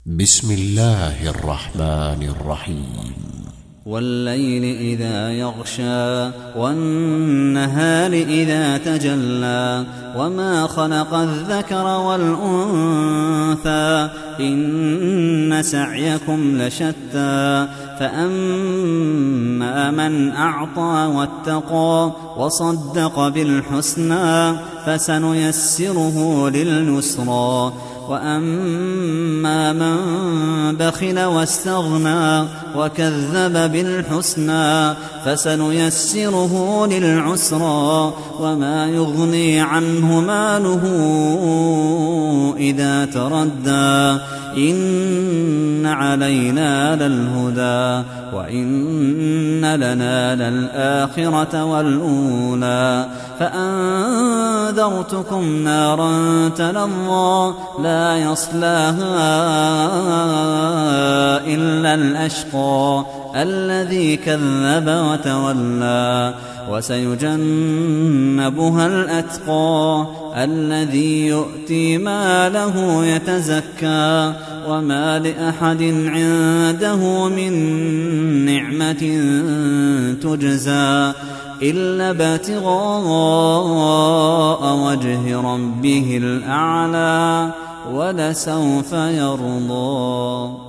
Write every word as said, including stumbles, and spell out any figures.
بسم الله الرحمن الرحيم. والليل إذا يغشى والنهار إذا تجلى وما خلق الذكر والأنثى إن سعيكم لشتى فأما من أعطى واتقى وصدق بالحسنى فسنيسره لليسرى وأما من بخل واستغنى وكذب بالحسنى فسنيسره للعسرى وما يغني عنه ماله إذا تردى إن علينا للهدى وإن لنا للآخرة والأولى فأنذرتكم نارا تلظى لا يصلاها إلا الأشقى الذي كذب وتولى وسيجنبها الأتقى الذي يؤتي ماله يتزكى وما لأحد عنده من نعمة تجزى إلا ابتغاء وجه ربه الأعلى ولسوف يرضى.